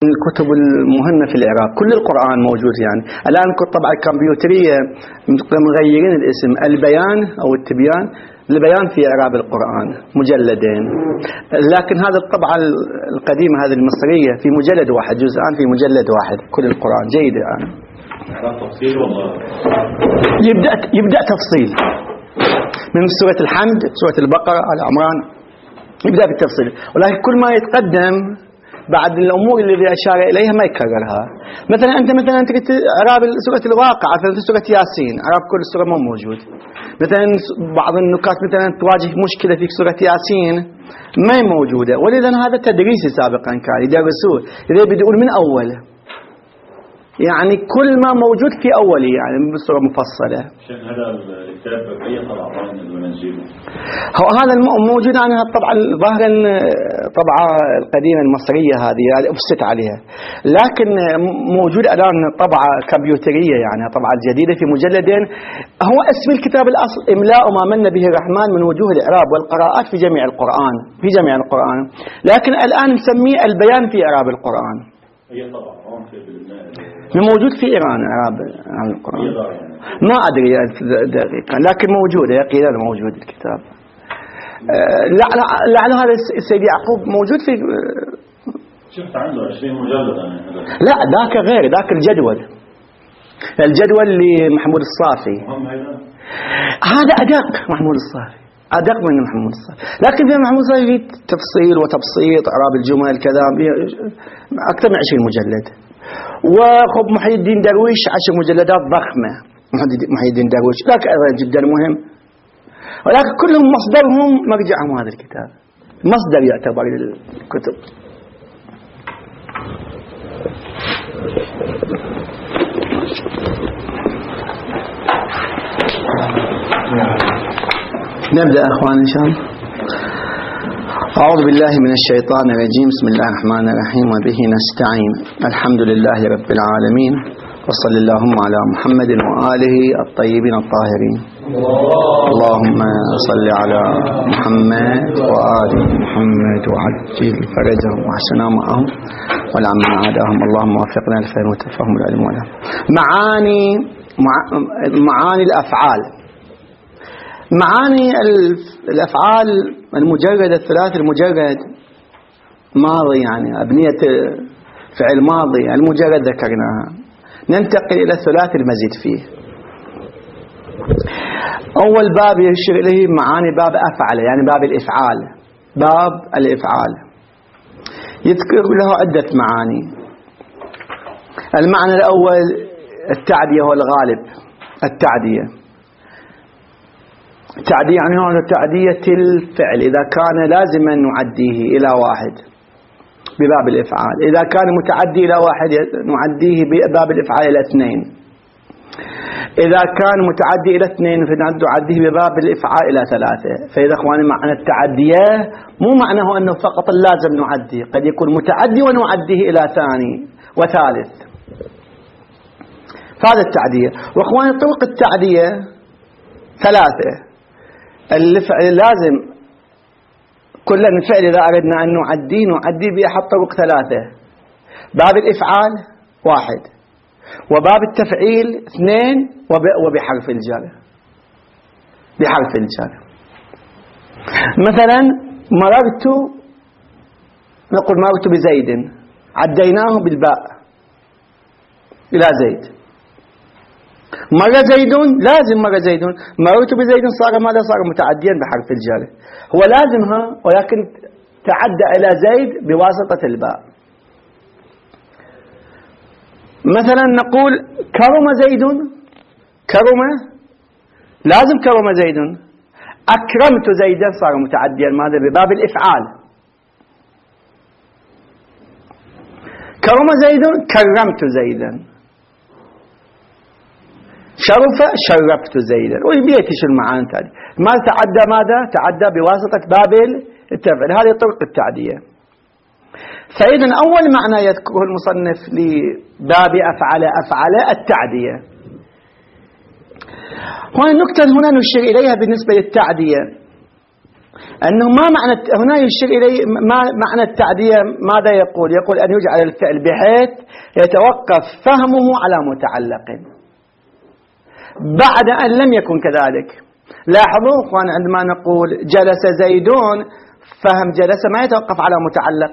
الكتب المهمة في العراق، كل القرآن موجود يعني. الآن الطبعة الكمبيوترية مغيرين الاسم البيان أو التبيان لبيان في إعراب القرآن، مجلدين، لكن هذا الطبعة القديمة هذه المصرية في مجلد واحد، جزءان في مجلد واحد كل القرآن. جيد الآن تفصيل والله يبدأ تفصيل من سورة الحمد، سورة البقرة، آل عمران، يبدأ بالتفصيل، ولكن كل ما يتقدم بعد الأمور اللي أشار إليها ما يكررها. مثلا أنت تريد إعراب سورة الواقعة في سورة ياسين، إعراب كل سورة ما موجود. مثلا بعض النكات مثلا تواجه مشكلة في سورة ياسين ما هي موجودة، ولذا هذا تدريسي سابقا كان يدرسوه، إذا بدؤون من أول يعني كل ما موجود في أولي يعني بصورة مفصلة. هذا الكتاب أي طبعة المنزل هذا موجود عنها طبعا ظاهرا طبعة القديمة المصرية هذه أفست عليها، لكن موجود الآن طبعة كمبيوترية يعني طبعة الجديدة في مجلدين. هو اسم الكتاب الأصل إملاء ما من به الرحمن من وجوه الإعراب والقراءات في جميع القرآن، لكن الآن نسميه البيان في إعراب القرآن. هي طبعا موجود في إيران إعراب القرآن، ما أدري دقيقا لكن موجود، يقينا موجود الكتاب. لعل هذا السيد يعقوب موجود في، شفت عنده 20 مجلد. لا ذاك غير، ذاك الجدول لمحمود الصافي، هذا أدق محمود الصافي، أدق من محمود الصافي، لكن في محمود الصافي في تفصيل وتبسيط إعراب الجمل كذا أكثر من 20 مجلد. وخب محي الدين درويش 10 مجلدات ضخمة، محي الدين درويش لكن أيضا جدا مهم، ولكن كلهم مصدرهم مرجعهم هذا الكتاب، مصدر يعتبر للكتب. نبدأ أخوان إن شاء الله. أعوذ بالله من الشيطان الرجيم، بسم الله الرحمن الرحيم، وبه نستعين، الحمد لله رب العالمين، وصلى اللهم على محمد وآله الطيبين الطاهرين. اللهم صل على محمد وآل محمد وعجل فرجهم وحسن معهم والعم عادهم، اللهم وفقنا للفهم والتفهم والعلم والعلم. معاني الأفعال. معاني الأفعال المجرد، الثلاث المجرد، ماضي يعني أبنية فعل ماضي المجرد ذكرناها. ننتقل إلى الثلاث المزيد فيه. أول باب يشير إليه معاني باب أفعل، يعني باب الإفعال، باب الإفعال يذكر له عدة معاني. المعنى الأول التعدية هو الغالب، التعدية يعني هو تعدية الفعل، إذا كان لازما نعديه إلى واحد بباب الإفعال، إذا كان متعدي إلى واحد نعديه بباب الإفعال إلى اثنين، إذا كان متعدي إلى اثنين فنعديه بباب الإفعال إلى ثلاثة. فإذا أخواني معنى التعدية مو معناه أنه فقط اللازم نعديه، قد يكون متعدي ونعديه إلى ثاني وثالث، فهذا التعدية. وأخواني طرق التعدية ثلاثة. الفعل لازم كل الفعل إذا أردنا أن نعديه بأحد طرق ثلاثة: باب الإفعال واحد، وباب التفعيل اثنين، وبحرف الجر، بحرف الجر. مثلا نقول مررت بزيد، عديناه بالباء إلى زيد. مر زيد لازم مر زيد، مررت بزيد صار ماذا؟ صار متعديا بحرف الجر، هو لازمها ولكن تعدى إلى زيد بواسطة الباء. مثلا نقول كرم زيد، كرم لازم كرم زيد، أكرمت زيدا صار متعديا ماذا؟ بباب الإفعال. كرم زيد كرمت زيدا، شرفت زيدا، ويبيتي شو المعاني تالي. ما تعدى ماذا؟ تعدى بواسطة باب التفعيل، هذه طرق التعدية. فإذا أول معنى يذكره المصنف لباب أفعل التعدية. هنا النكتة هنا نشير إليها بالنسبة للتعدية. أنه ما معنى هنا يشير إليه ما معنى التعدية. ماذا يقول؟ يقول أن يجعل الفعل بحيث يتوقف فهمه على متعلق بعد أن لم يكن كذلك. لاحظوا أخوان عندما نقول جلس زيدون، فهم جلس ما يتوقف على متعلق،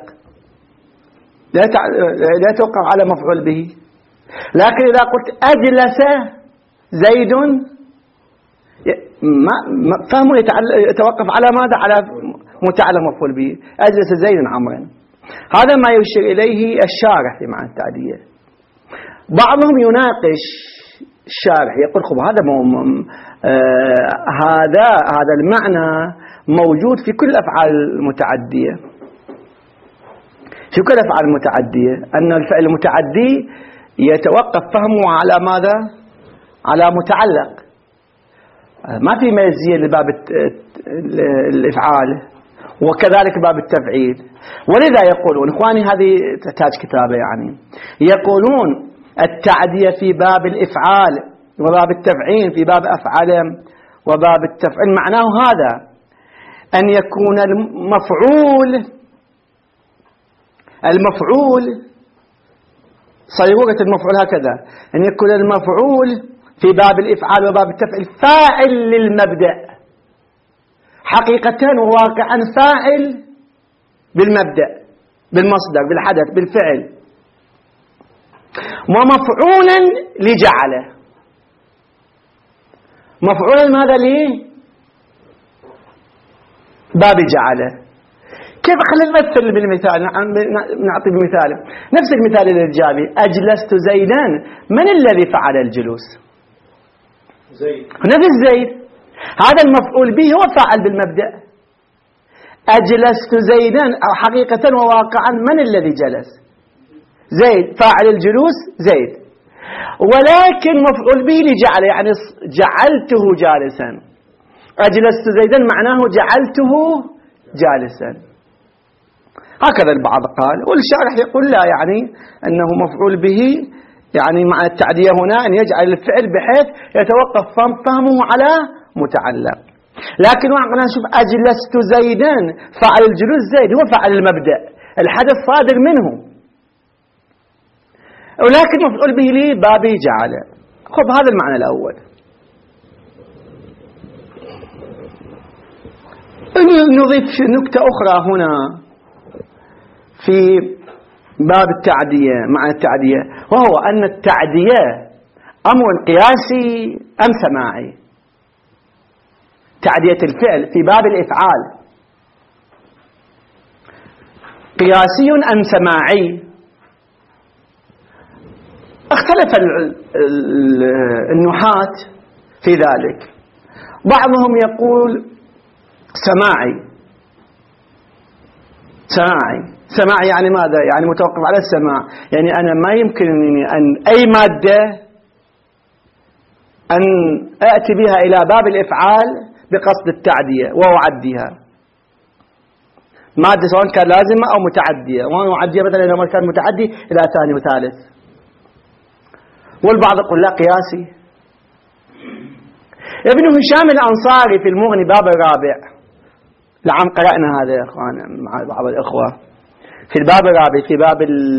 لا يتوقف على مفعول به. لكن إذا قلت أجلس زيد فهمه يتوقف على ماذا؟ على متعلق مفعول به. أجلس زيد عمرا. هذا ما يشير إليه الشارح في معنى التعدية. بعضهم يناقش الشارح يقول خب هذا المعنى موجود في كل الأفعال المتعدية، في كل الأفعال المتعدية، أن الفعل المتعدي يتوقف فهمه على ماذا؟ على متعلق، ما في ميزية لباب الإفعال، وكذلك باب التفعيل. ولذا يقولون إخواني، هذه تحتاج كتابة يعني، يقولون التعدية في باب الإفعال وباب التفعيل في باب أفعال وباب التفعيل معناه هذا: أن يكون المفعول صيغة المفعول هكذا، أن يكون المفعول في باب الإفعال وباب التفعيل فاعل للمبدأ حقيقة وواقعا، فاعل بالمبدأ بالمصدر بالحدث بالفعل، ومفعولا لجعله. مفعولا ماذا ليه؟ باب جعله. كيف؟ خلينا نمثل بالمثال، نعطي بمثال نفس المثال الإيجابي. أجلست زيدا، من الذي فعل الجلوس؟ زيد. نفس زيد، هذا المفعول به هو فاعل بالمبدأ. أجلست زيدا أو حقيقة وواقعا من الذي جلس؟ زيد، فاعل الجلوس زيد، ولكن مفعول به لجعل، يعني جعلته جالسا. أجلست زيدا معناه جعلته جالسا. هكذا البعض قال، والشارح يقول لا، يعني أنه مفعول به، يعني مع التعدية هنا أن يجعل الفعل بحيث يتوقف فهمه على متعلق. لكن واحنا نشوف أجلست زيدا، فعل الجلوس زيد هو فعل المبدأ، الحدث صادر منه، ولكن مفعول به لي بابي جعله. خب هذا المعنى الأول. نضيف نكتة أخرى هنا في باب التعدية معنى التعدية، وهو أن التعدية أمر قياسي أم سماعي؟ تعدية الفعل في باب الإفعال قياسي أم سماعي؟ اختلف النحاة في ذلك. بعضهم يقول سماعي. سماعي يعني ماذا؟ يعني متوقف على السماع، يعني أنا ما يمكنني أن أي مادة أن أأتي بها إلى باب الإفعال بقصد التعدية وأعديها، مادة سواء كان لازمة أو متعدية، وأعديها مثلا لما كان متعدي إلى ثاني وثالث. والبعض يقول لا، قياسي. ابن هشام الأنصاري في المغني باب الرابع، لعم قرأنا هذا يا أخوان مع بعض الأخوة، في الباب الرابع في باب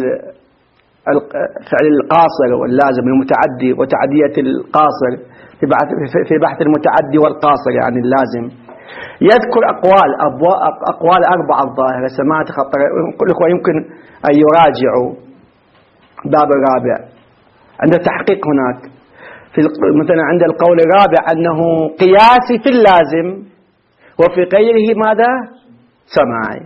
فعل القاصر واللازم المتعدي وتعدية القاصر، في بحث المتعدي والقاصر يعني اللازم، يذكر أقوال أربعة الظاهرة سماعة خطر. كل أخوة يمكن أن يراجعوا باب الرابع عند تحقيق هناك، مثلا عند القول الرابع أنه قياسي في اللازم، وفي غيره ماذا؟ سماعي.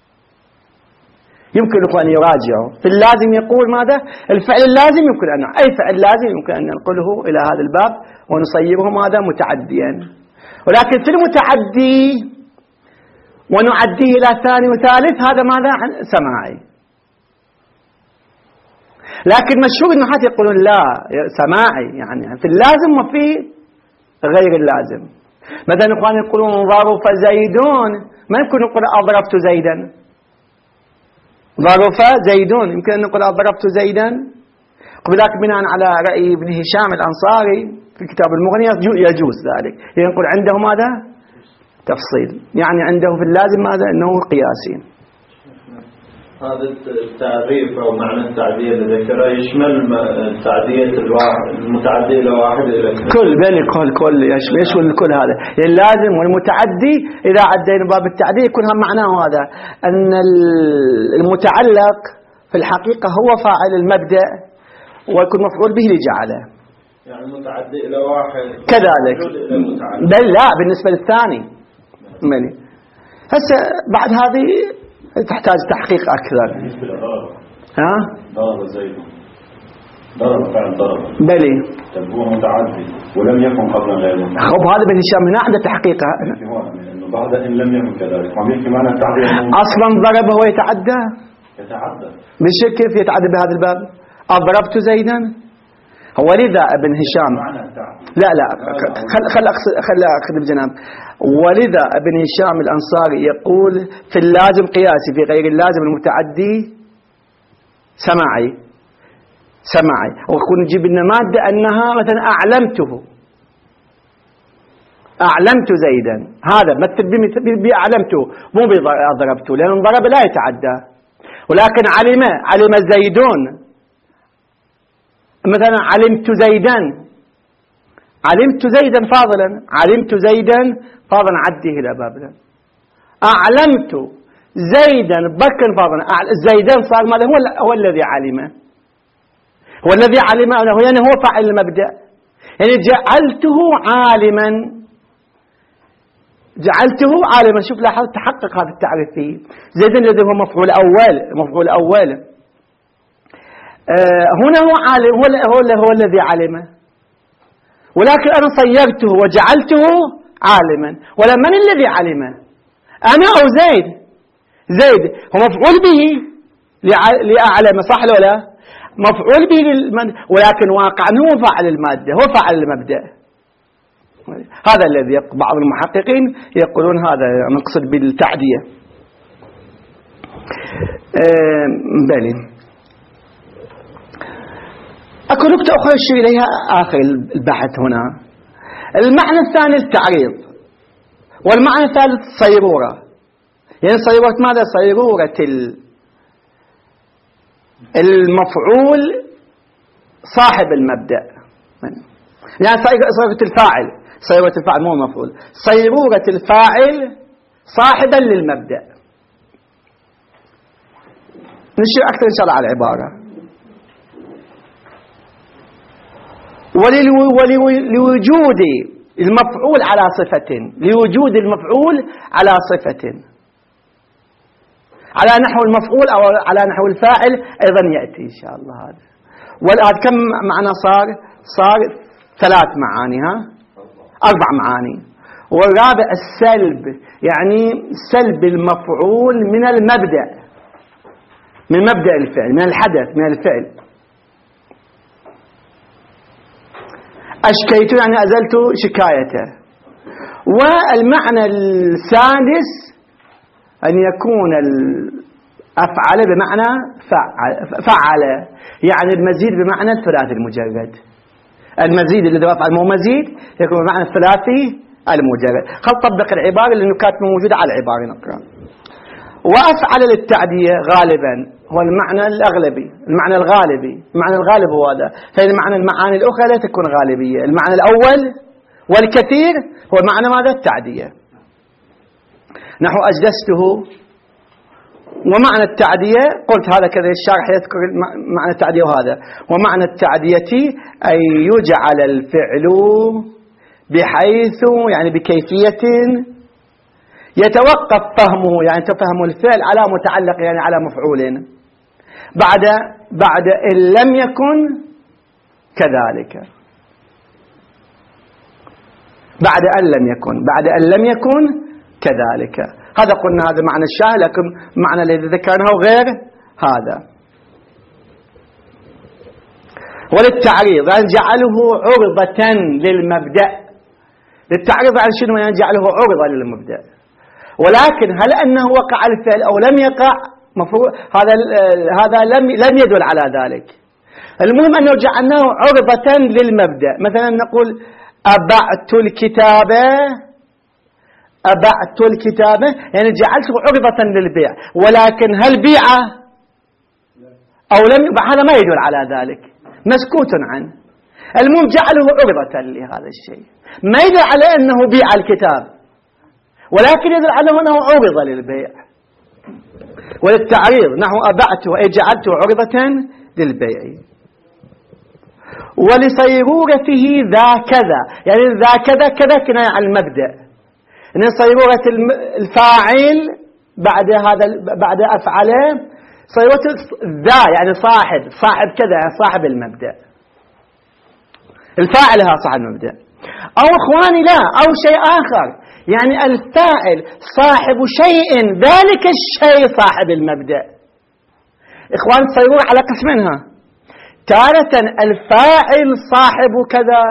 يمكن أن يراجعوا. في اللازم يقول ماذا؟ الفعل اللازم يمكن أن أي فعل لازم يمكن أن ننقله إلى هذا الباب ونصيبه ماذا؟ متعديا. ولكن في المتعدي ونعديه إلى ثاني وثالث هذا ماذا؟ سماعي. لكن مشهور النحاة يقولون لا، سماعي يعني في اللازم وفي غير اللازم. مثلا إخوان يقولون ظرف زيدون، ما يمكن نقول أضربت زيدا. ظرف زيدون يمكن أن نقول أضربت زيدا. ولكن بناء على رأي ابن هشام الأنصاري في كتاب المغني يجوز ذلك، يعني نقول عنده ماذا؟ تفصيل، يعني عنده في اللازم ماذا؟ أنه قياسي. هذا التعريف أو معنى التعدية اللي ذكره يشمل تعدية المتعدي إلى واحد إلى اثنين. كل يشمل كل هذا. يعني اللازم والمتعدي إذا عدينا باب التعدية يكون هم معناه هذا، أن المتعلق في الحقيقة هو فاعل المبدأ ويكون مفعول به لجعله. يعني المتعدي إلى واحد كذلك. بل لا بالنسبة للثاني. هسه بعد هذه تحتاج تحقيق أكثر. بالنسبة لضرب. ها؟ ضرب زيد. ضرب فعل ضرب. بلي. طب هو متعدي ولم يكن قبلا غير متعدي. خب هذا بن هشام هنا عنده تحقيقها. إنه بعد إن لم يكن كذلك. ما بيحكي معنى التعدية. أصلا ضرب هو يتعدى. بالشكل كيف يتعدى بهذا الباب؟ أضربت زيدا. هو لذا ابن هشام. لا خل أخذ بجناب. ولذا ابن هشام الأنصاري يقول في اللازم قياسي، في غير اللازم المتعدي سماعي ويكون نجيب لنا مادة أنها مثلا أعلمت زيدا، هذا مثل بأعلمته مو بضربته، لأن ضرب لا يتعدى. ولكن علم زيدون، مثلا علمت زيدا فاضلا عديه إلى بابنا. أعلمت زيدا بكر فاضلا. زيدا صار ماذا؟ هو الذي علمه، يعني هو فاعل المبدأ. يعني جعلته عالما. شوف لاحظ تحقق هذا التعريف فيه. زيدا الذي هو مفعول أول. هنا هو عالم، هو الذي علمه، ولكن أنا صيرته وجعلته عالما. ولا من الذي علمه؟ أنا أو زيد هو مفعول به لأعلم، صح ولا؟ مفعول به ولكن واقعا هو فاعل المادة، هو فاعل المبدأ. هذا الذي بعض المحققين يقولون هذا نقصد بالتعدية. بلي. أكو نقطة أخرى أشير إليها آخر البحث هنا. المعنى الثاني التعريض، والمعنى الثالث صيرورة. يعني صيرورة ماذا؟ صيرورة المفعول صاحب المبدأ. يعني صيرورة الفاعل مو المفعول، صيرورة الفاعل صاحبا للمبدأ. نشير أكثر إن شاء الله على العبارة. ولوجود المفعول على صفة، على نحو المفعول أو على نحو الفاعل أيضا يأتي إن شاء الله. هذا والآن كم معنى صار 3 معاني، 4 معاني. والرابع السلب، يعني سلب المفعول من المبدأ، من مبدأ الفعل، من الحدث، من الفعل. أشكيت يعني أزلت شكايته. والمعنى السادس أن يكون أفعل بمعنى فعل، يعني المزيد بمعنى الثلاثي المجرد. المزيد الذي أفعل مو مزيد يكون بمعنى الثلاثي المجرد. خل طبق العبارة لأنه كانت موجودة على العبارة نقرأ. وأفعل للتعدية غالبا هو المعنى الأغلبي، المعنى الغالب هو هذا. المعاني الأخرى لا تكون غالبية. المعنى الأول والكثير هو معنى ماذا؟ التعدية. نحو أجلسته. ومعنى التعدية قلت هذا كذا الشارح يذكر معنى التعدية وهذا. ومعنى التعدية أن يجعل الفعل بحيث يعني بكيفية يتوقف فهمه، يعني تفهم الفعل على متعلق، يعني على مفعول بعد إن لم يكن كذلك. بعد أن لم يكن كذلك. هذا قلنا هذا معنى الشاهد، لكن معنى الذي ذكرناه غير هذا. وللتعريض أن جعله عرضة للمبدأ. للتعريض عن شنو؟ يعني جعله عرضة للمبدأ. ولكن هل أنه وقع الفعل أو لم يقع؟ هذا لم يدل على ذلك. المهم أنه جعلناه عرضة للمبدأ. مثلا نقول أبعت الكتابة أبعت الكتابة يعني جعلته عرضة للبيع، ولكن هل بيعه أو لم يبع هذا ما يدل على ذلك، مسكوت عنه. المهم جعله عرضة لهذا الشيء، ما يدل على أنه بيع الكتاب، ولكن يدل على أنه عرض للبيع وللتعريض. نحو أبعته أي جعلته عرضة للبيع. ولصيرورته ذا كذا يعني ذا كذا كذا كناية عن المبدأ، إن صيرورة الفاعل بعد أفعله صيرورة ذا يعني صاحب كذا يعني صاحب المبدأ، الفاعل ها صاحب المبدأ. أو إخواني لا، أو شيء آخر يعني الفاعل صاحب شيء ذلك الشيء صاحب المبدأ. إخوان صيرورة على قسمينها، تارة الفاعل صاحب كذا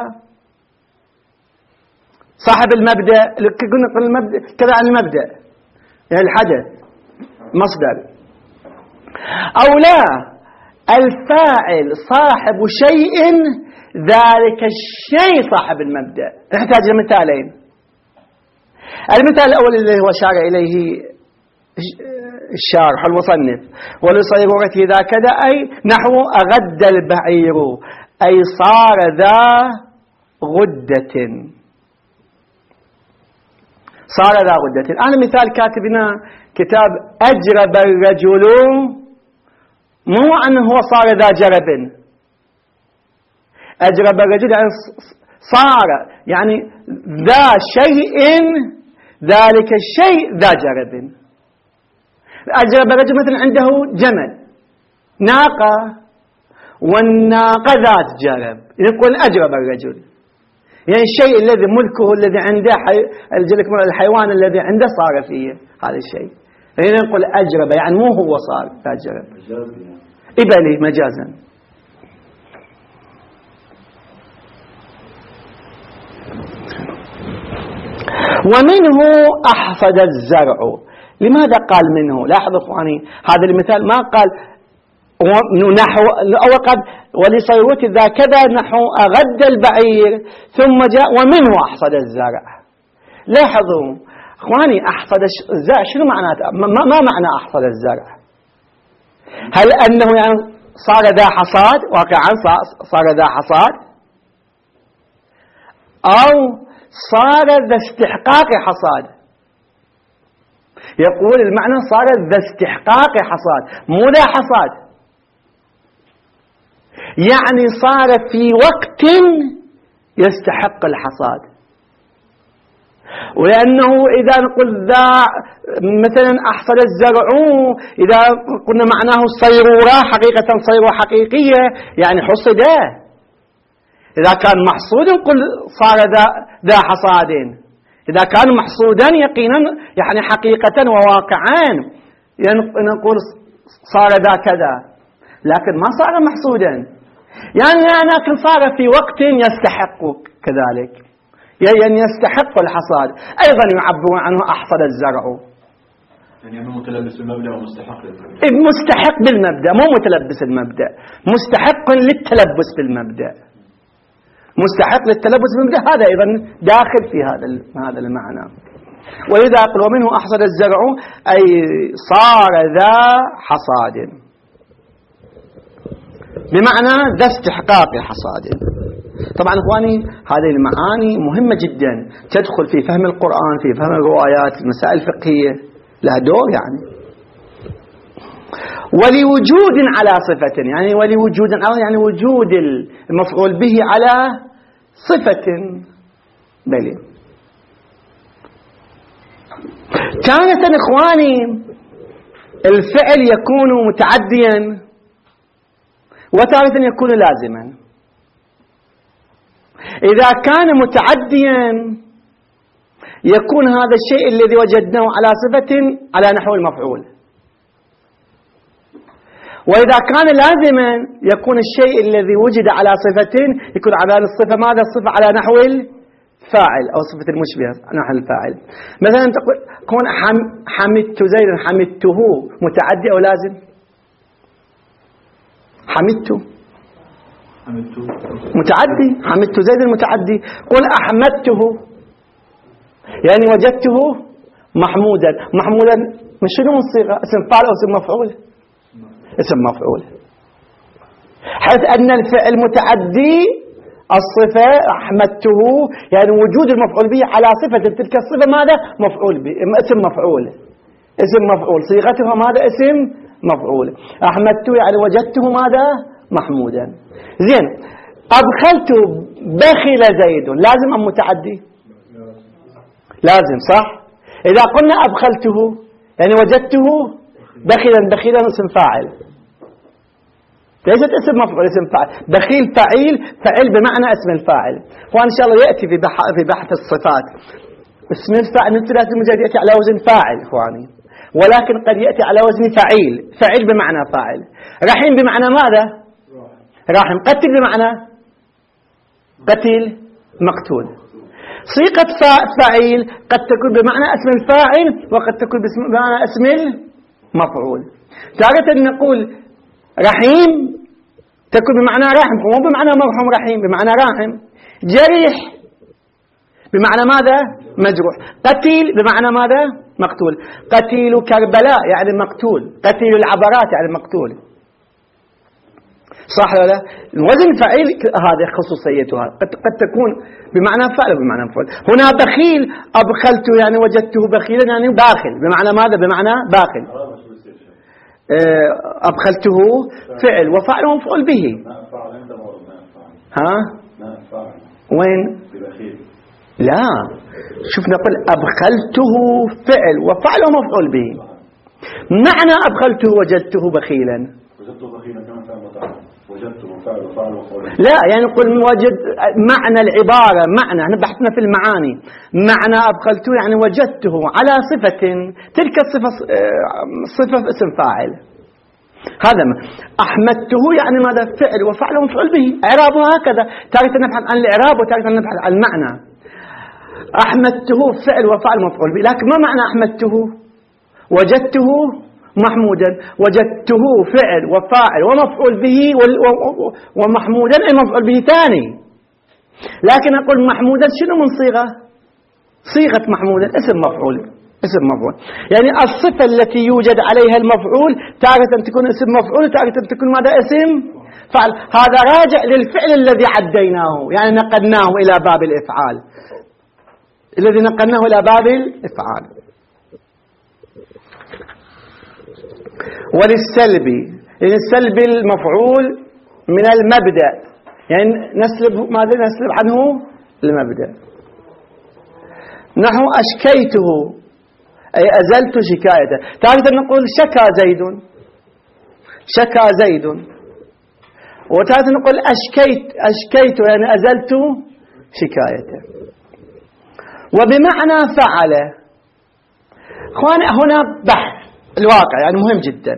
صاحب المبدأ، قلنا المبدأ كذا عن المبدأ يعني الحدث مصدر، أو لا الفاعل صاحب شيء ذلك الشيء صاحب المبدأ. نحتاج لمثالين. المثال الأول الذي هو شار إليه الشارح المصنف، ولصيرورته ذا كذا أي نحو أغد البعير أي صار ذا غدة، صار ذا غدة. أنا مثال كاتبنا كتاب أجرب الرجل، مو أنه هو صار ذا جرب، أجرب الرجل يعني صار يعني ذا شيء ذلك الشيء ذا جرب. أجرب الرجل مثلا عنده جمل ناقة والناقة ذات جرب، يقول أجرب الرجل يعني الشيء الذي ملكه الذي عنده الحيوان الذي عنده صار فيه هذا الشيء، يعني نقول أجرب يعني مو هو صار ذا جرب، إبلي مجازا. ومنه أحفظ الزرع. لماذا قال منه؟ لاحظوا اخواني هذا المثال ما قال نحو، أو قال ولصيرورته ذا كذا نحو أغد البعير ثم جاء ومنه أحفظ الزرع. لاحظوا اخواني أحفظ الزرع شنو معناته؟ ما معنى أحفظ الزرع؟ هل أنه يعني صار ذا حصاد، واقعا صار ذا حصاد، أو صار ذا استحقاق حصاد؟ يقول المعنى صار ذا استحقاق حصاد مو ذا حصاد، يعني صار في وقت يستحق الحصاد. ولأنه إذا نقول ذا مثلا أحصل الزرع، إذا قلنا معناه صيرورة حقيقة صيرورة حقيقية يعني حصده. إذا كان محصود نقول صار ذا حصاد، إذا كان محصودا يقينا يعني حقيقة وواقعا يعني نقول صار ذا كذا، لكن ما صار محصودا يعني لكن صار في وقت يستحق كذلك يعني يستحق الحصاد. أيضا يعبر عنه أحصل الزرع يعني متلبس بالمبدأ ومستحق للمبدأ. مستحق بالمبدأ مو متلبس المبدأ، مستحق للتلبس بالمبدأ، مستحق للتلبس بالمبدأ هذا أيضا داخل في هذا المعنى. ولذا قال ومنه أحصل الزرع أي صار ذا حصاد، بمعنى ذا استحقاق حصاد. طبعا اخواني هذه المعاني مهمة جدا تدخل في فهم القرآن، في فهم الروايات، المسائل الفقهية لها دور يعني. ولوجود على صفة يعني ولوجود يعني وجود المفعول به على صفة بلي. كانت اخواني الفعل يكون متعديا وتارة يكون لازما. إذا كان متعديا يكون هذا الشيء الذي وجدناه على صفة على نحو المفعول، وإذا كان لازما يكون الشيء الذي وجد على صفة يكون على الصفة ماذا؟ الصفة على نحو الفاعل أو صفة المشبهة نحو الفاعل. مثلا تكون حمدت زيدا حمدته متعدي أو لازم؟ حمدت متعدي، حمدت زيدا متعدي. قل أحمدته يعني وجدته محمودا. محمودا من شنو من صيغة؟ اسم فاعل أو اسم مفعول؟ اسم مفعول. حيث أن الفعل متعدي الصفة أحمدته، يعني وجود المفعول به على صفة تلك الصفة ماذا؟ مفعول به، اسم مفعول. اسم مفعول صيغته ماذا؟ اسم مفعول. أحمدته يعني وجدته ماذا؟ محمودا. زين، أدخلت بخل زيد لازم أم متعدي؟ لازم، صح؟ إذا قلنا أدخلته يعني وجدته بخيلا. بخيلا اسم فاعل، ليست اسم مفعول، اسم فاعل. بخيل فعيل، فعل بمعنى اسم الفاعل. وإن شاء الله يأتي في بحث الصفات اسم الفاعل من ثلاث المجرد يأتي على وزن فاعل إخواني، ولكن قد يأتي على وزن فعيل. فعل بمعنى فاعل. رحيم بمعنى ماذا؟ راحم. قتل بمعنى قتيل، مقتول. صيغة فاعل قد تكون بمعنى اسم الفاعل وقد تكون بمعنى اسم المفعول. تارة نقول رحيم تكون بمعنى راحم، مو بمعنى مرحوم. رحيم بمعنى راحم. جريح بمعنى ماذا؟ مجروح. قتيل بمعنى ماذا؟ مقتول. قتيل كربلاء يعني مقتول. قتيل العبرات يعني مقتول، صح ولا لا؟ الوزن فعيل هذه خصوصيتها، قد تكون بمعنى فعل وبمعنى مفعول. هنا بخيل أبخلته يعني وجدته بخيلا يعني باخل بمعنى ماذا؟ بمعنى باخل. أبخلته فعل وفعل مفعول به. ها؟ وين؟ لا، شوف نقول أبخلته فعل وفعل مفعول به. معنى أبخلته وجدته بخيلا. وجدته بخيلا كما فعل وفعل. وجدته فعل وفعل مفعول. لا، يعني نقول وجد معنى العبارة، معنى احنا بحثنا في المعاني. معنى أبخلته يعني وجدته على صفة، تلك الصفة صفة اسم فاعل. هذا ما أحمدته يعني ماذا؟ فعل وفعل مفعول به. إعرابه هكذا، تارة نبحث عن الإعراب وتارة نبحث عن المعنى. أحمدته فعل وفعل مفعول به، لكن ما معنى أحمدته؟ وجدته محمودا. وجدته فعل وفاعل ومفعول به ومحمودا أي مفعول به ثاني. لكن أقول محمودا شنو من صيغة؟ صيغة محمودا اسم مفعول. اسم مفعول يعني الصفة التي يوجد عليها المفعول تارة تكون اسم مفعول وتارة تكون ماذا؟ اسم فعل. هذا راجع للفعل الذي عديناه، يعني نقلناه إلى باب الإفعال، الذي نقلناه إلى باب الإفعال. وللسلبي، يعني السلب المفعول من المبدأ، يعني نسلب ماذا؟ نسلب عنه المبدأ. نحو أشكيته أي أزلت شكايته. تعرف نقول شكا زيد، شكا زيد. وتعرف نقول أشكيت يعني أزلت شكايته. وبمعنى فعل. اخواني هنا بحث الواقع يعني مهم جدا.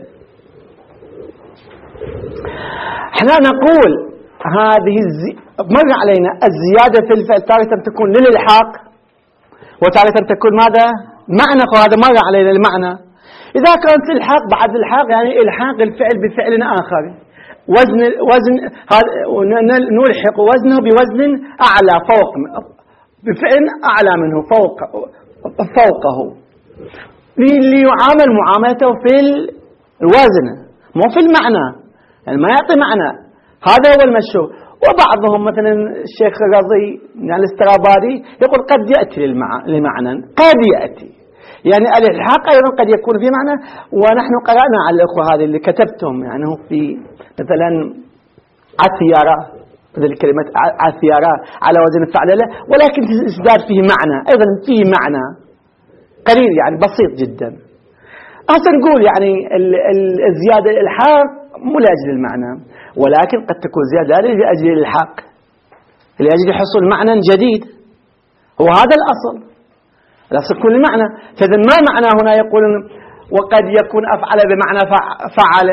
احنا نقول هذه مر علينا الزيادة في الفعل تارة تكون للإلحاق وتارة تكون ماذا؟ معنى. وهذا مر علينا المعنى. إذا كانت الحاق بعد الحاق يعني إلحاق الفعل بفعل آخر، وزن نلحق وزنه بوزن أعلى فوق، بفعل أعلى منه فوقه، ليعامل معاملته في الوزن مو في المعنى، يعني ما يعطي معنى. هذا هو المشهور. وبعضهم مثلا الشيخ الرضي يعني الاسترابادي يقول قد يأتي لمعنى، قد يأتي يعني الإلحاق أيضا قد يكون في معنى. ونحن قرأنا على الأخوة هذه اللي كتبتهم يعني في مثلا عثيارة، مثل كلمة عثيارة على وزن فعلله، ولكن ازداد فيه معنى، أيضا فيه معنى قليل يعني بسيط جدا. أصلا نقول يعني الزيادة الإلحاق مو لأجل المعنى، ولكن قد تكون زيادة لأجل الإلحاق، لأجل حصول معنى جديد. وهذا الأصل كل المعنى. فإذا ما معنى هنا يقول وقد يكون أفعل بمعنى فعل،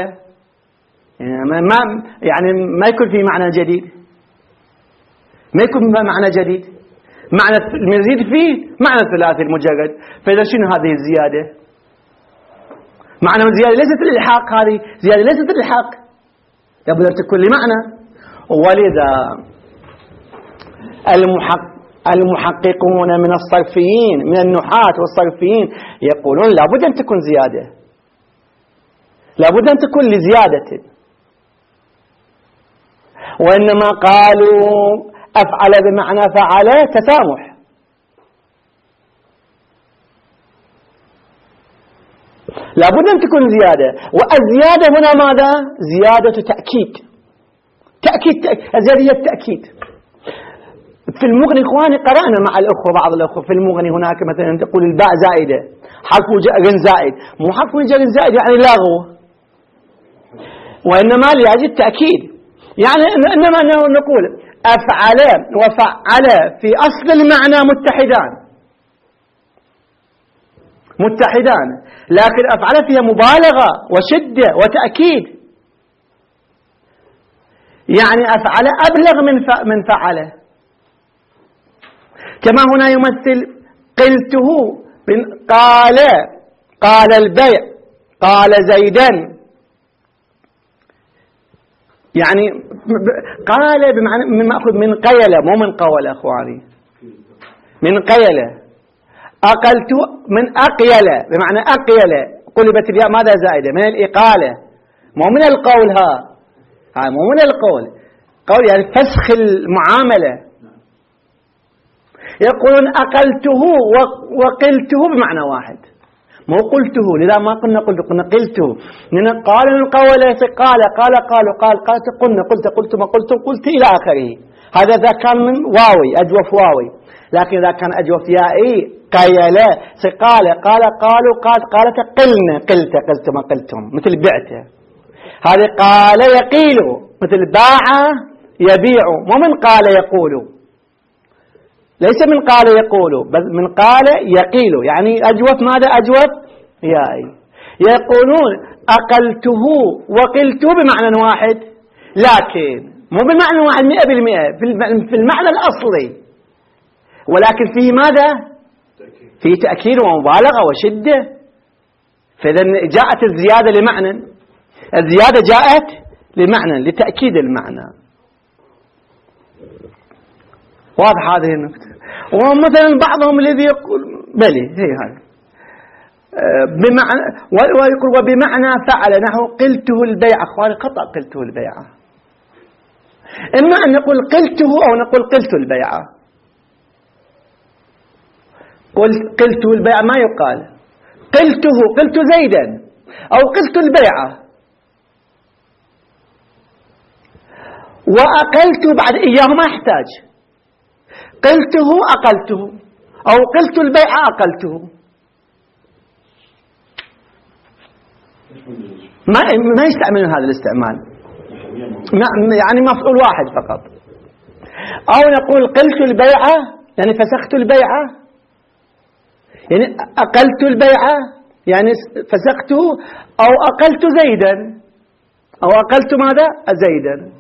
يعني ما يكون في معنى جديد، ما يكون معنى جديد. معنى المزيد فيه معنى ثلاثي المجرد. فإذا شنو هذه الزيادة؟ معنى الزيادة ليست الإلحاق، هذه زيادة ليست الإلحاق، يبدو أن تكون لمعنى. ولذا المحققون من الصرفيين من النحاة والصرفيين يقولون لابد أن تكون زيادة، لابد أن تكون لزيادة، وإنما قالوا أفعل بمعنى فعل تسامح. لابد أن تكون زيادة، والزيادة هنا ماذا؟ زيادة تأكيد. الزيادة هي التأكيد. في المغني إخواني قرأنا مع الأخوة بعض الأخوة في المغني هناك مثلا تقول الباء زائدة، حرف جر زائد، مو حرف جر زائد يعني لاغو، وإنما لأجل التأكيد. يعني إنما نقول أفعل وفعل في أصل المعنى متحدان، لكن أفعل فيها مبالغة وشدة وتأكيد. يعني أفعل أبلغ من فعل، كما هنا يمثل قلته قال البيع، قال زيدا، يعني قال بمعنى من مأخذ من قيل مو من قول أخواني، من قيل. أقلت من أقيل بمعنى أقيل، قلبت الياء ماذا زائدة من الإقالة، مو من القول، مو من القول، قول يعني فسخ المعاملة. يقولون أقلته وقلته بمعنى واحد، مو قلته، لذا ما قلنا قلته، لأن قال القول قال قلنا قلت ما قلت إلى آخره. هذا إذا كان من واوي أجوف واوي، لكن إذا كان أجوف يائي قيلا قالوا قالت قلت ما قلتم، مثل بعته. هذا قال يقيل مثل باع يبيع، مو من قال يقول، ليس من قال يقول بل من قال يقيل، يعني أجوف ماذا؟ أجوف يائي. يقولون أقلته وقلته بمعنى واحد، لكن مو بالمعنى واحد 100% في المعنى الأصلي، ولكن فيه ماذا؟ فيه تأكيد ومبالغة وشدة. فإذا جاءت الزيادة لمعنى، الزيادة جاءت لمعنى لتأكيد المعنى. واضح هذه النقطة. ومثلا بعضهم الذي يقول بلي هي هذا بمعنى، ويقول وبمعنى فعل نحو قلته البيع. أخواني خطأ قلته البيع، إما أن نقول قلته أو نقول قلت البيع. قلت البيع ما يقال قلت زيدا أو قلت البيع. وأقلت بعد إياه ما يحتاج، قلته أقلته أو قلت البيع أقلته، ما يستعملون هذا الاستعمال، يعني مفعول واحد فقط. أو نقول قلت البيع يعني فسخت البيع، يعني أقلت البيع يعني فسخته، أو أقلت زيدا أو أقلت ماذا؟ زيدا.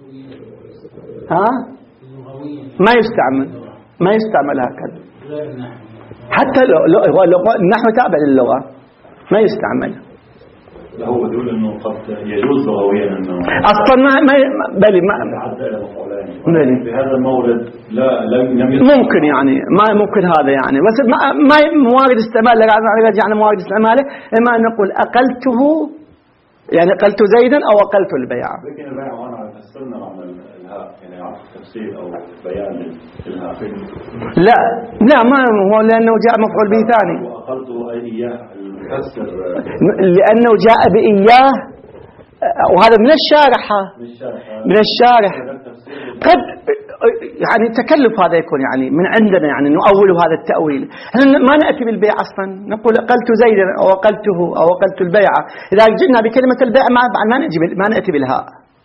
ما يستعمل هكذا، حتى لو النحو تابع للغة ما يستعمل. هو يقول انه قد يجوز لغويا انه اصلا ما بل ما يتعدى الى مفعولين في هذا المورد. لم ممكن يعني ما ممكن هذا يعني، بس ما موارد استعمال يعني موارد استعماله، اما ان نقول اقلته يعني اقلت زيدا او اقلت البيع. لكن البيع وانا فسرنا معنى الهاء يعني عطف تفسير او بيان للهاء. لا ما هو لانه جاء مفعول به ثاني، واقلته اي اياه المفسر لانه جاء باياه، وهذا من الشارح قد يعني تكلف هذا يكون يعني من عندنا يعني نؤول هذا التأويل. ما نأتي بالبيع أصلا، نقول أقلت زيدا أو أقلته أو أقلت البيع. إذا جئنا بكلمة البيع ما نأتي بالهاء.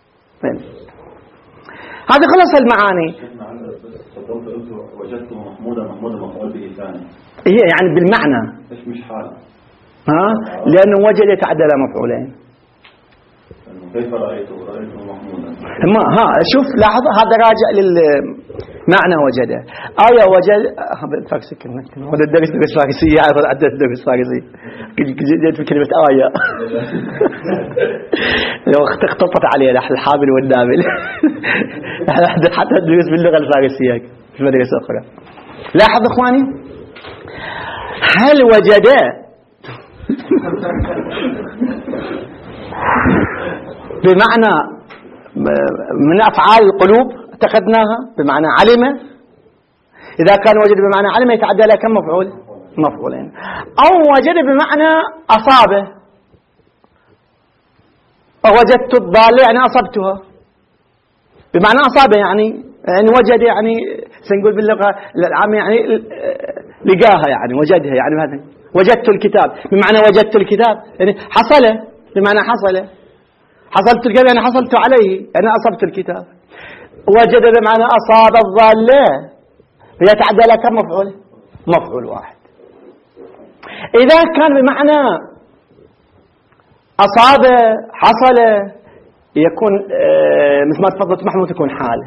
هذا خلص المعاني. وجدته محمودا مفعول به ثاني، هي يعني بالمعنى مش حال، لأنه وجد يتعدى على مفعولين. كيف رأيته محمودا؟ شوف لاحظ هذا راجع للمعنى وجده. آية وجد فارسي كلمة هذا الدرس فارسية، أعرف عدد درس فارسي جيت بكلمة آية لو اختطت عليه الحامل والنامل حتى الدرس باللغة الفارسية في مدرسة أخرى. لاحظ إخواني، هل وجد بمعنى من أفعال القلوب اتخذناها بمعنى علم؟ إذا كان وجد بمعنى علم يتعدى له كم مفعول؟ مفعولين. أو وجد بمعنى أصابه، وجدت الضالة يعني أصبتها، بمعنى أصابه يعني وجد، يعني سنقول باللغة العامة يعني لقاها، يعني وجدها، يعني هذا وجدت الكتاب بمعنى وجدت الكتاب، يعني حصل بمعنى حصل، حصلت الكتاب يعني حصلت عليه، يعني أصبت الكتاب. وجد بمعنى أصاب الضالة يتعدى له كم مفعول؟ مفعول واحد. إذا كان بمعنى أصاب حصل يكون مثل ما تفضلت محمود يكون حال،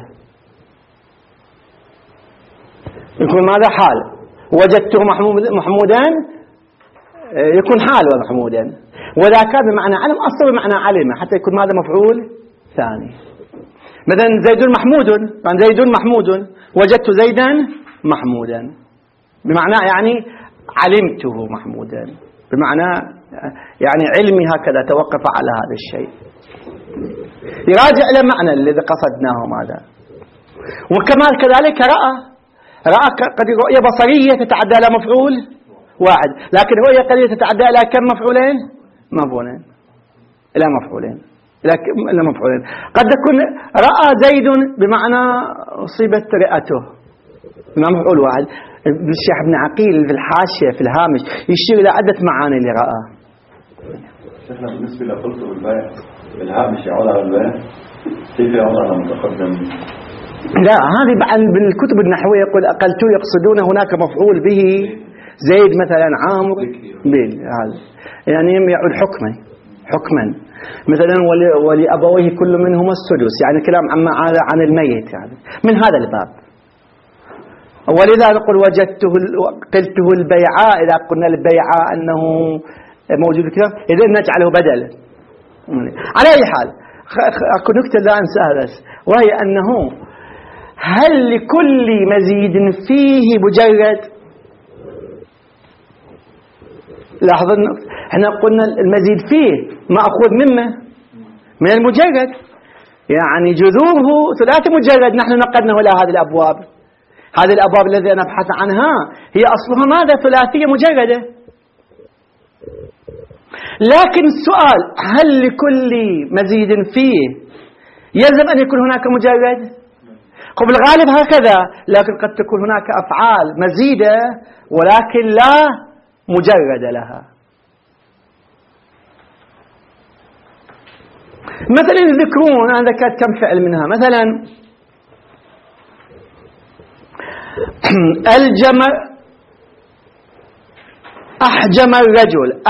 يكون ماذا؟ حال. وجدته محمودا يكون حال ومحمودا. وإذا كان بمعنى علم أصل بمعنى علم حتى يكون ماذا؟ مفعول ثاني. مثلا زيد محمود، يعني زيد محمود، وجدت زيدا محمودا بمعنى يعني علمته محمودا، بمعنى يعني علمي هكذا توقف على هذا الشيء. يراجع إلى معنى الذي قصدناه ماذا. وكما كذلك رأى قد رؤية بصرية تتعدى إلى مفعول واحد، لكن رؤية قليلة تتعدى إلى كم مفعولين؟ مفعولين، إلى مفعولين، إلى مفعولين. قد تكون رأى زيد بمعنى أصيبت رئته بمعنى مفعول واحد. الشيخ ابن عقيل في الحاشية في الهامش يشير إلى عدة معاني اللي رأى. شيخنا بالنسبة لقلت بالبيع الهامش يعود على البيع، كيف يعود على المتقدم؟ لا، هذه بالكتب النحوية يقول أقلت يقصدون هناك مفعول به زيد مثلا عامر بيل، هذا يعني يعود حكما مثلا ولأبويه كل منهما السدس، يعني كلام عن الميت، يعني من هذا الباب. ولذا نقول قلته البيعاء، إذا قلنا البيعاء أنه موجود الكلام إذا نجعله بدل. على أي حال أكو نكتة لا أنساها بس، وهي أنه هل لكل مزيد فيه مجرد؟ لاحظوا احنا قلنا المزيد فيه مأخوذ من المجرد، يعني جذوره ثلاثي مجرد. نحن نقدناه إلى هذه الأبواب، هذه الأبواب التي نبحث عنها هي أصلها ماذا؟ ثلاثية مجردة. لكن السؤال هل لكل مزيد فيه يلزم أن يكون هناك مجرد؟ بالغالب هكذا، لكن قد تكون هناك أفعال مزيدة ولكن لا مجرد لها. مثلا يذكرون، أنا ذكرت كم فعل منها، مثلا أحجم الرجل،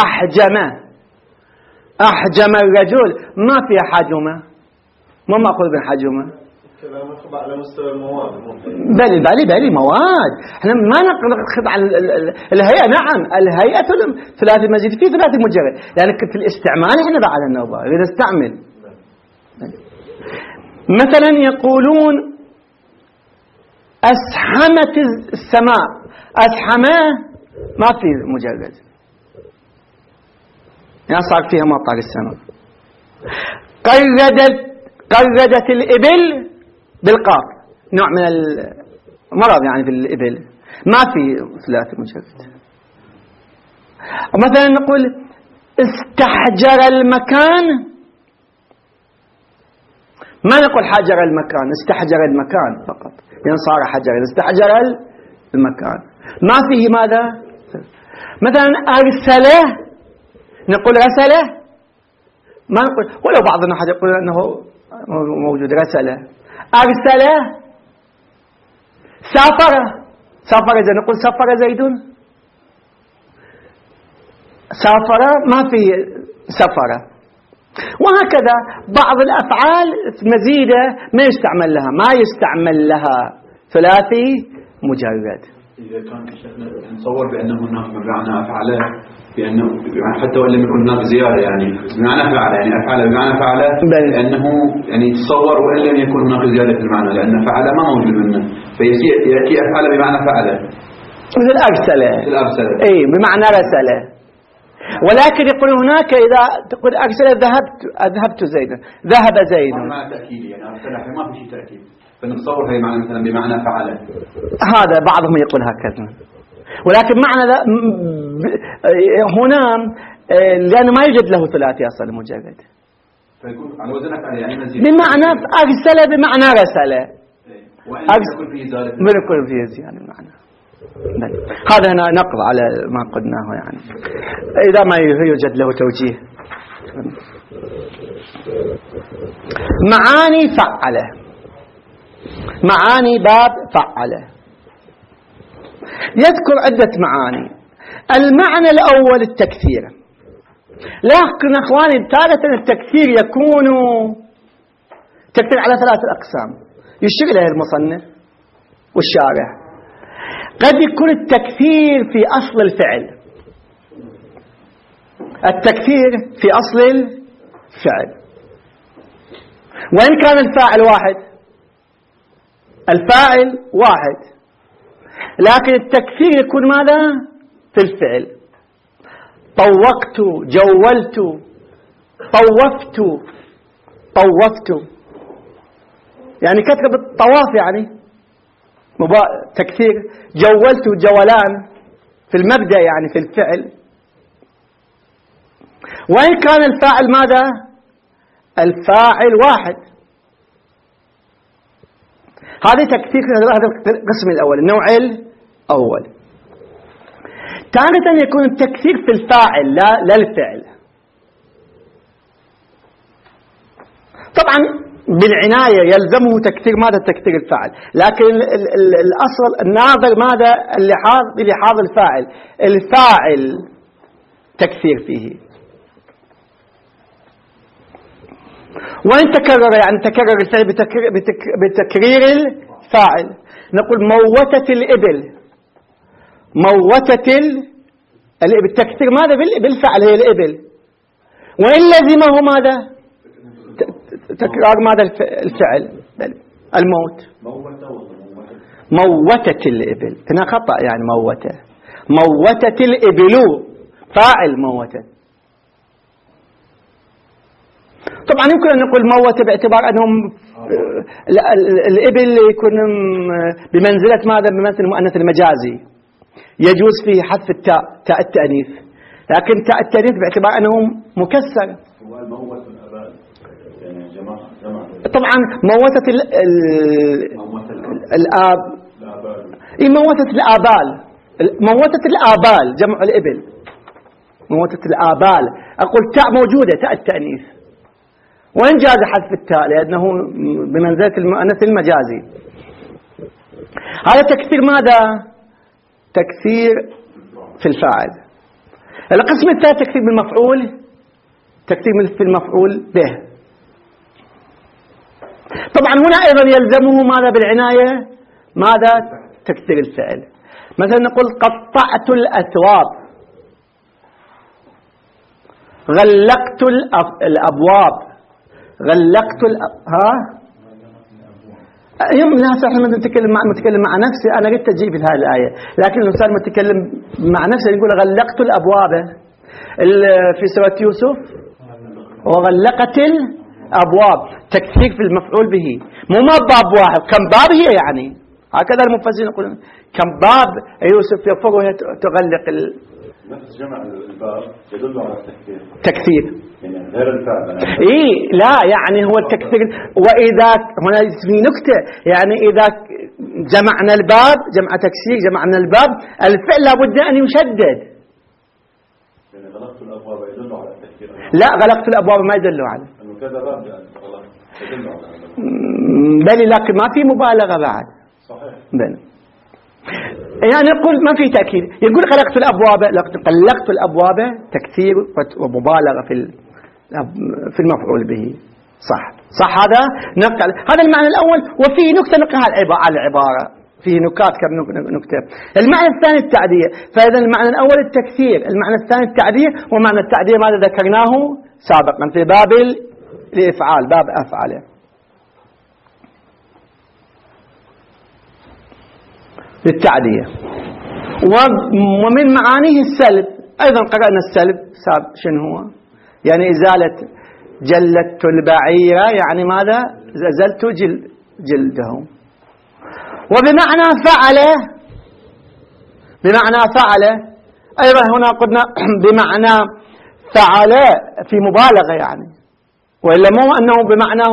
أحجم الرجل ما فيها حجمة، ما مأخذ بالحجمة. كلام خضع على مستوى المواد. بل مواد، احنا ما نخضع على الهيئة. نعم الهيئة ثلاثي مزيد فيه ثلاثي مجرد، يعني في الاستعمال احنا بعد النوبة إذا نستعمل. مثلا يقولون أسحمت السماء، أسحمة ما في مجرد، يعني صار فيها مطر السماء. قردت الإبل بالقاف، نوع من المرض يعني في الإبل، ما في ثلاثي مجرد. ومثلا نقول استحجر المكان، ما نقول حجر المكان، استحجر المكان فقط، يعني صار حجر، استحجر المكان ما فيه ماذا. مثلا أرسله، نقول رسله، ما نقول، ولو بعض الناس يقول أنه موجود رسله. أرسله، سافر إذا نقول سافر زيد، سافر ما فيه سفر. وهكذا بعض الأفعال مزيدة ما يستعمل لها ثلاثي مجرد. إذا كان نتصور بأنه هناك معنى أفعاله بأنه حتى وإن لم يكن هناك زيادة يعني بمعنى فعل، يعني أفعل بمعنى فعل، لأنه يعني تصور وإن لم يكن هناك زيادة في المعنى، لأن فعل ما موجود منه، فيأتي أفعل بمعنى فعل مثل أرسله. أي بمعنى رسله. ولكن يقول هناك إذا تقول أرسل ذهبت زيدا، ذهب زيد. ما تأكيد يعني أرسل ما في شيء تأكيد، فنتصور هي معنى مثلا بمعنى فعل. هذا بعضهم يقول هكذا، ولكن معنى هنا لأنه ما يوجد له ثلاثي أصلا مجرد. فيكون على وزن أفعل يعني مزيد. بمعنى أرسل بمعنى رسل. وإن يكون فيه زيادة. من يكون فيه زيادة المعنى. هذا هنا نقض على ما قلناه يعني إذا ما يوجد له توجيه. معاني فعله، معاني باب فعله يذكر عدة معاني. المعنى الأول التكثير، لكن أخواني تارة التكثير يكون تكثير على ثلاثة أقسام يشير إليه المصنف والشارح. قد يكون التكثير في أصل الفعل، التكثير في أصل الفعل، وإن كان الفاعل واحد، الفاعل واحد، لكن التكثير يكون ماذا؟ في الفعل. طوقت، جولت، طوفت، يعني كثرة بالطواف، يعني تكثير. جولت جولان في المبدأ يعني في الفعل. وإن كان الفاعل ماذا؟ الفاعل واحد. هذا تكثير، هذا القسم الأول، النوع الأول. تارة يكون التكثير في الفاعل لا الفعل. طبعا بالعناية يلزمه تكثير ماذا؟ تكثير الفاعل، لكن الأصل الناظر ماذا؟ لحاظ الفاعل، الفاعل تكثير فيه. وإن تكرر يعني تكرر الفعل بتكرير الفاعل. نقول موتت الإبل، موتت الإبل، تكثير ماذا؟ بالفعل هي الإبل. وإن لزمه ماذا؟ تكرار ماذا؟ الفعل الموت. موتت الإبل، هنا خطأ يعني موتت الإبل فاعل موتت. طبعا يمكن أن نقول موت باعتبار أنهم الإبل يكون بمنزلة ماذا؟ بمثل المؤنث المجازي، يجوز فيه حذف التاء، تاء التأنيث، لكن تاء التأنيث باعتبار أنه مكسر. طبعا موتت الآب، موتت الآبال، موتت الآبال جمع الإبل، موتت الآبال. أقول تاء موجودة، تاء التأنيث، وإن جاز حذف التاء لأنه بمنزلة المؤنث المجازي. هذا تكثير ماذا؟ تكثير في الفاعل. القسم الثالث تكثير بالمفعول، تكثير في المفعول به. طبعا هنا أيضا يلزمه ماذا بالعناية؟ ماذا؟ تكثير الفعل. مثلا نقول قطعت الأثواب، غلقت الأبواب، غلقت يوم لا صح لما نتكلم مع نفسي أنا قلت أجيب هذه الآية، لكن الإنسان ما يتكلم مع نفسه يقول غلقت الأبواب في سورة يوسف، وغلقت الأبواب، تكثير في المفعول به، مو ما باب واحد، كم باب هي يعني، هكذا المفسرين يقولون كم باب يوسف يفر وهي تغلق نفس جمع الباب يدل على التكثير. تكثير يعني غير الفعل. لا يعني هو التكثير. وإذا هنا في نكتة يعني إذا جمعنا الباب جمع تكثير، جمعنا الباب الفعل لابد أن يشدد. يعني غلقت الأبواب يدل على التكثير. لا غلقت الأبواب ما يدل على أنه كذا باب يدل على بل لكن ما في مبالغة بعد. صحيح. بل يعني نقول ما في تأكيد، يقول غلقت الأبواب، غلقت الأبواب تكثير ومبالغة في المفعول به. صح هذا نقل هذا المعنى الأول. وفي نكتة نقلها على العبارة فيه نكات كم نكتة. المعنى الثاني التعدية. فإذا المعنى الأول التكثير، المعنى الثاني التعدية، ومعنى التعدية ماذا ذكرناه سابقا في باب الإفعال، باب أفعله. للتعدية. ومن معانيه السلب أيضا قرأنا السلب شنو هو؟ يعني إزالة جلدت البعيرة، يعني ماذا؟ أزلت جلده. وبمعنى فعل أيضا هنا قلنا بمعنى فعل في مبالغة يعني، وإلا مو أنه بمعناه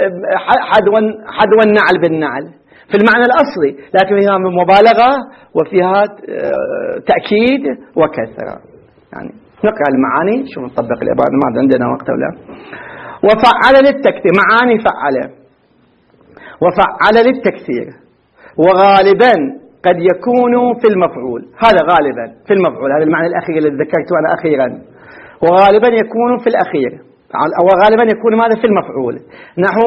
حدو النعل بالنعل في المعنى الأصلي، لكن فيها مبالغة وفيها تأكيد وكثرة. يعني نقرأ المعاني شو نطبق العبارة، ما عندنا وقت ولا. وفعل للتكثير، معاني فعل وفعل للتكثير، وغالبا قد يكون في المفعول، هذا غالبا في المفعول، هذا المعنى الأخير الذي ذكرته أنا أخيرا. وغالبا يكون في الأخير، أو غالبا يكون ماذا في المفعول، نحو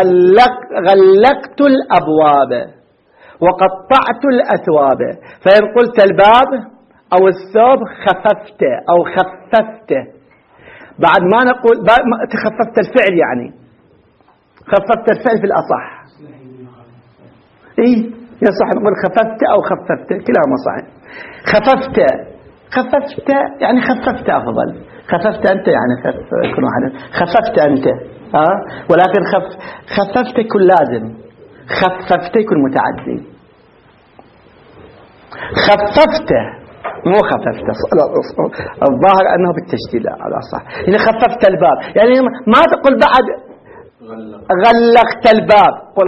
غلقت الأبواب وقطعت الأثواب. فإن قلت الباب أو الثوب خففت، بعد ما نقول تخففت الفعل، يعني خففت الفعل في الأصح. يصح نقول خففت أو خففت، كلاهما صحيح. خففت يعني خففت أفضل، خففت أنت يعني خففت أنت، ولكن خففت يكون لازم، خففت يكون متعدي. خففت مو خففت، الظاهر أنه بالتشديد على صح. يعني خففت الباب، يعني ما تقول بعد غلقت الباب، قل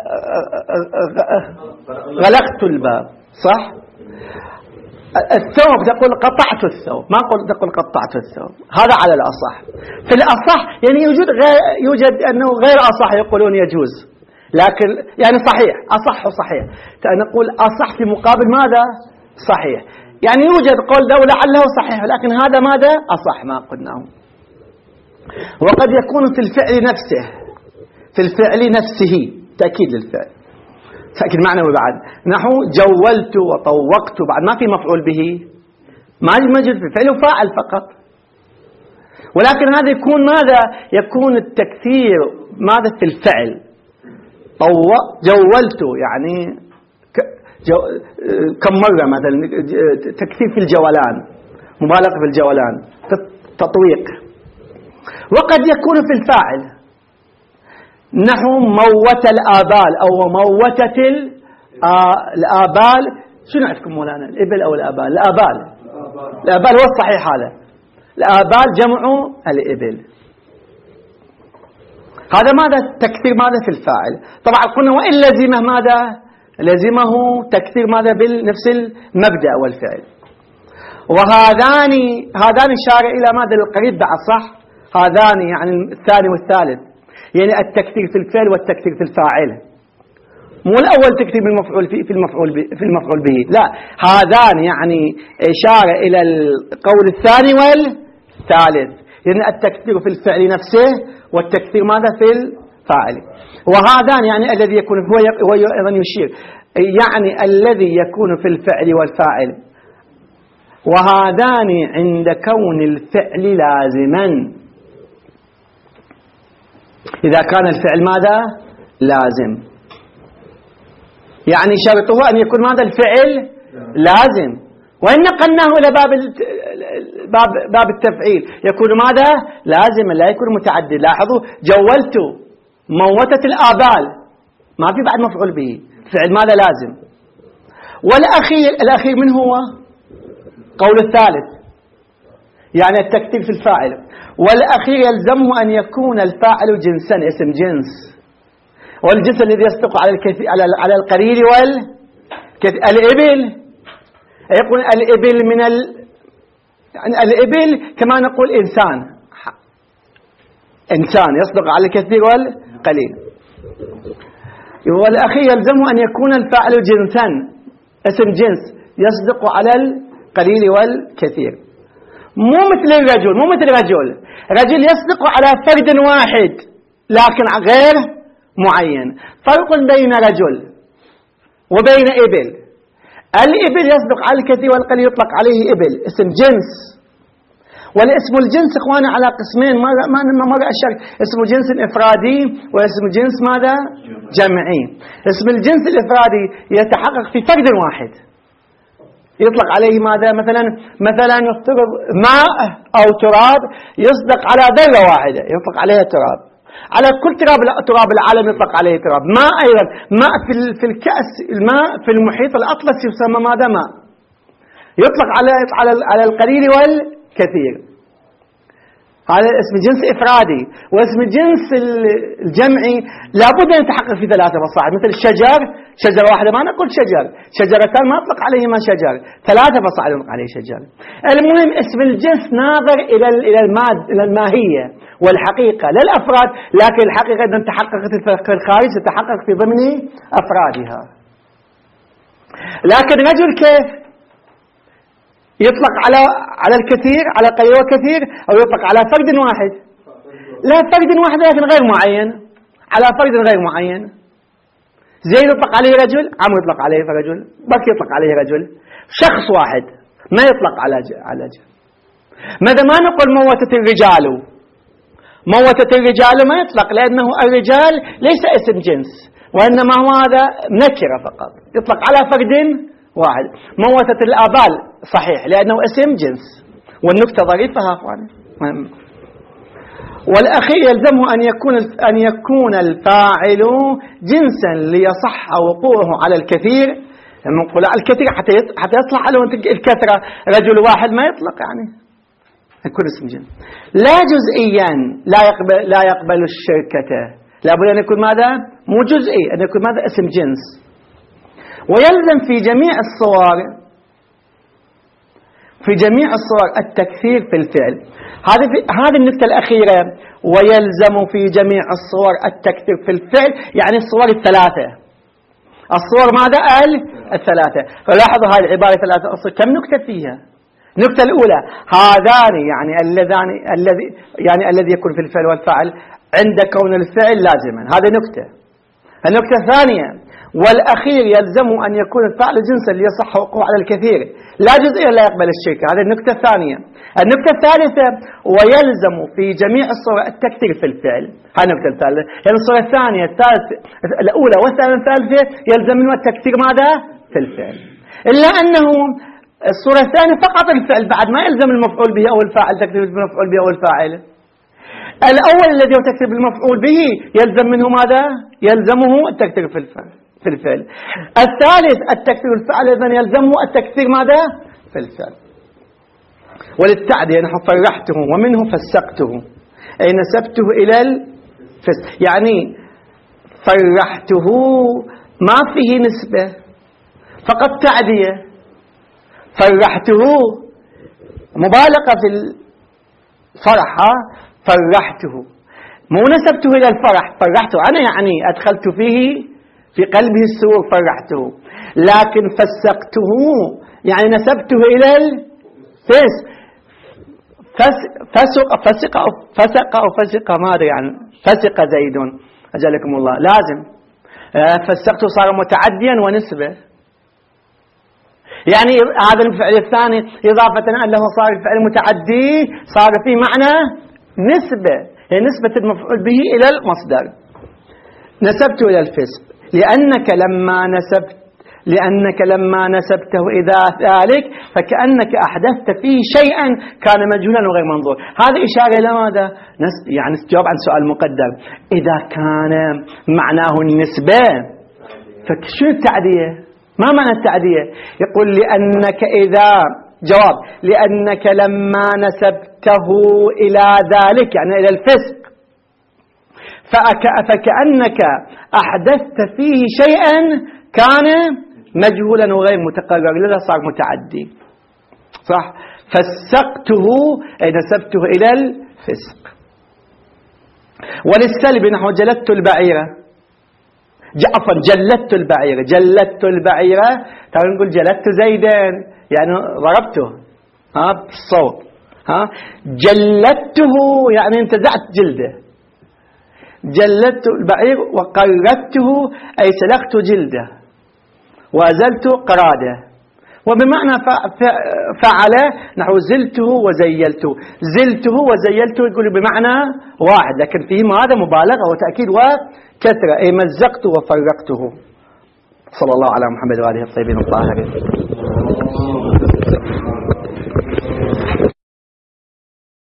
غلقت الباب، صح. الثوب تقول قطعت الثوب، ما تقول قطعت الثوب، هذا على الأصح. في الأصح يعني يوجد أنه غير أصح يقولون يجوز، لكن يعني صحيح، أصح صحيح، نقول أصح في مقابل ماذا؟ صحيح. يعني يوجد قول لو لعله صحيح، لكن هذا ماذا؟ أصح ما قلناه. وقد يكون في الفعل نفسه، في الفعل نفسه، تأكيد للفعل، تأكيد معنوي بعد، نحو جولت وطوقت، بعد ما في مفعول به، ما يوجد في فعل وفاعل فقط. ولكن هذا يكون ماذا؟ يكون التكثير ماذا في الفعل. جولت يعني كم مرة مثلا، تكثير في الجولان، مبالغة في الجولان، تطويق. وقد يكون في الفاعل، نحو موت الآبال أو موتت الآبال. شنو عندكم مولانا، الإبل أو الآبال؟ الآبال هو الصحيح، هذا الآبال جمع الإبل. هذا ماذا؟ تكثير ماذا في الفاعل. طبعا قلنا وإن لزمه ماذا؟ لزمه تكثير ماذا بنفس المبدأ والفعل. وهذان إشارة إلى ماذا؟ القريب بعد، صح. هذان يعني الثاني والثالث، يعني التكثير في الفعل والتكثير في الفاعل، مو الأول تكثير في المفعول به، لا، هذان يعني إشارة إلى القول الثاني والثالث، يعني التكثير في الفعل نفسه والتكثير ماذا في الفاعل. وهذان يعني الذي يكون هو أيضا يشير، يعني الذي يكون في الفعل والفاعل. وهذان عند كون الفعل لازما، إذا كان الفعل ماذا؟ لازم، يعني شرطه أن يكون ماذا؟ الفعل لازم. وإن نقلناه إلى باب التفعيل يكون ماذا؟ لازما، لا يكون متعدد. لاحظوا جولت موتت الآبال، ما في بعد مفعول به، فعل ماذا؟ لازم. الأخير من هو؟ قول الثالث، يعني التكثير في الفاعل. والأخير يلزمه أن يكون الفاعل جنسا، اسم جنس، والجنس الذي يصدق على القليل الإبل، يقول الإبل يعني الإبل كما نقول إنسان يصدق على الكثير والقليل. والأخير يلزمه أن يكون الفاعل جنسا، اسم جنس يصدق على القليل والكثير، مو مثل الرجل، رجل يصدق على فرد واحد لكن غير معين. فرق بين رجل وبين إبل. الإبل يصدق على الكثير والقليل يطلق عليه إبل، اسم جنس. والاسم الجنس إخوانا على قسمين، مرة أشار اسم جنس إفرادي واسم جنس ماذا؟ جمعي. اسم الجنس الإفرادي يتحقق في فرد واحد، يطلق عليه ماذا؟ مثلا يفترض ماء أو تراب يصدق على ذرة واحدة يطلق عليها تراب، على كل تراب العالم يطلق عليه تراب. ماء أيضا، ماء في الكأس، الماء في المحيط الأطلسي يسمى ماذا؟ ماء، يطلق على القليل والكثير. هذا اسم جنس إفرادي. واسم جنس الجمعي لابد أن يتحقق في ثلاثة فصائل، مثل الشجر، شجرة واحدة ما نقول شجر، شجرتان ما أطلق عليهما شجر، ثلاثة فصائل يطلق عليه شجر. المهم اسم الجنس ناظر إلى الماهية والحقيقة، لا الأفراد، لكن الحقيقة إذا تحققت في الخارج تتحقق في ضمن أفرادها. لكن رجل كيف يطلق على الكثير، على قليل وكثير، أو يطلق على فرد واحد؟ لا، فرد واحد لكن غير معين، على فرد غير معين. زيد يطلق عليه رجل، عمرو يطلق عليه رجل، بكر يطلق عليه رجل، شخص واحد ما يطلق على جل. ماذا ما نقول موتت الرجال؟ موتت الرجال ما يطلق، لأنه الرجال ليس اسم جنس، وإنما هو هذا نكرة فقط، يطلق على فرد واحد. موتت الآبال صحيح لأنه اسم جنس، والنكتة ظريفة أخواني. والأخير يلزمه أن يكون الفاعل جنسا ليصح وقوعه على الكثير. نقول على الكثير حتى يصلح له الكثرة، رجل واحد ما يطلق يعني يكون اسم جنس. لا جزئيا لا يقبل الشركة، لابد أن يكون ماذا؟ مو جزئي، أن يكون ماذا؟ اسم جنس. ويلزم في جميع الصور التكثير في الفعل. هذه النقطة الأخيرة، ويلزم في جميع الصور التكثير في الفعل، يعني الصور الثلاثة. الصور ماذا؟ الثلاثة. فلاحظوا هذه العبارة ثلاثة أصل، كم نكتة فيها؟ النكتة الأولى هذان يعني الذي يكون في الفعل والفاعل عند كون الفعل لازما، هذه نكتة. النكتة الثانية والأخير يلزم أن يكون الفعل جنسا ليصح وقوعه على الكثير، لا جزئيا لا يقبل الشركة، هذه النكتة الثانية. النكتة الثالثة ويلزم في جميع الصور التكثير في الفعل، هذه النكتة الثالثة. يعني الصورة الثانية الأولى والثالثة يلزم منها التكثير ماذا؟ في الفعل، إلا أنه الصورة الثانية فقط الفعل، بعد ما يلزم المفعول به أو الفاعل تكثير المفعول به أو الفاعل. الأول الذي هو تكثير بالمفعول به يلزم منه ماذا؟ يلزمه التكثير في الفعل. الثالث التكثير الفعل، إذن يلزمه التكثير ماذا؟ في الفعل. وللتعدية نحن فرحته ومنه فسقته، أي نسبته إلى الفسق، يعني فرحته ما فيه نسبة، فقط تعدية. فرحته مبالغة في الفرح، فرحته مو نسبته إلى الفرح، فرحته أنا يعني أدخلت فيه في قلبه السرور فرحته. لكن فسقته يعني نسبته إلى الفسق. فسق ماذا يعني؟ فسق زيد أجلكم الله، لازم فسقته صار متعديا ونسبة، يعني هذا الفعل الثاني إضافة أنه صار الفعل متعدي صار فيه معنى نسبة، هي نسبة المفعول به إلى المصدر. نسبته إلى الفسق لأنك لما نسبته إذا ذلك فكأنك أحدثت فيه شيئا كان مجهولا وغير منظور. هذه إشارة إلى ماذا؟ يعني تجاوب عن سؤال مقدر، إذا كان معناه النسبة فشو التعدية؟ ما معنى التعدية؟ يقول لأنك لما نسبته إلى ذلك يعني إلى الفسق فكأنك أحدثت فيه شيئا كان مجهولا وغير متقرر، لذا صار متعدي. صح؟ فسقته أي نسبته إلى الفسق. وللسلب نحو جلدت البعيرة، جلدت البعيرة تعال نقول جلدت زيدا يعني ضربته بالصوت، جلدته يعني انتزعت جلده. جلدت البعير وقردته أي سلخت جلده وأزلت قرادة. وبمعنى فعل نحو زلته وزيلته. زلته وزيلته يقول بمعنى واحد، لكن فيه هذا مبالغة وتأكيد وكثرة، أي مزقته وفرقته. صلى الله على محمد وآله الطيبين الطاهرين.